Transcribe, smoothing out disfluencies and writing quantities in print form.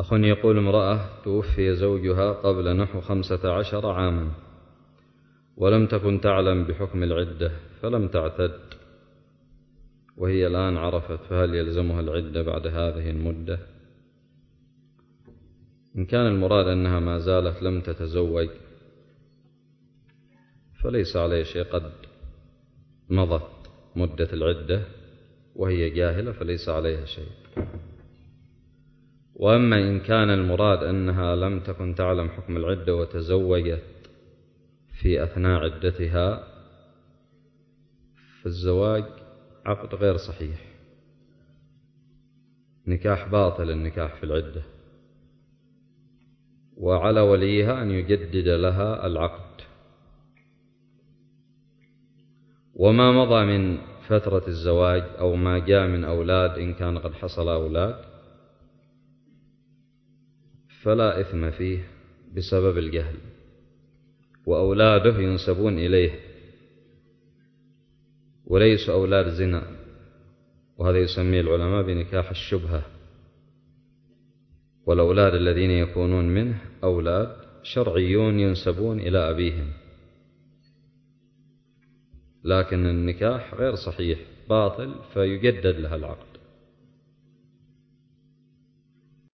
أخ يقول: امرأة توفي زوجها قبل نحو 15 عاما ولم تكن تعلم بحكم العدة فلم تعتد، وهي الآن عرفت، فهل يلزمها العدة بعد هذه المدة؟ إن كان المراد أنها ما زالت لم تتزوج فليس عليه شيء، قد مضت مدة العدة وهي جاهلة فليس عليها شيء. وأما إن كان المراد أنها لم تكن تعلم حكم العدة وتزوجت في أثناء عدتها، فالزواج عقد غير صحيح، نكاح باطل، النكاح في العدة، وعلى وليها أن يجدد لها العقد. وما مضى من فترة الزواج أو ما جاء من أولاد إن كان قد حصل أولاد فلا إثم فيه بسبب الجهل، وأولاده ينسبون إليه وليسوا أولاد زنا، وهذا يسميه العلماء بنكاح الشبهة. والأولاد الذين يكونون منه أولاد شرعيون ينسبون إلى أبيهم، لكن النكاح غير صحيح باطل فيجدد لها العقد.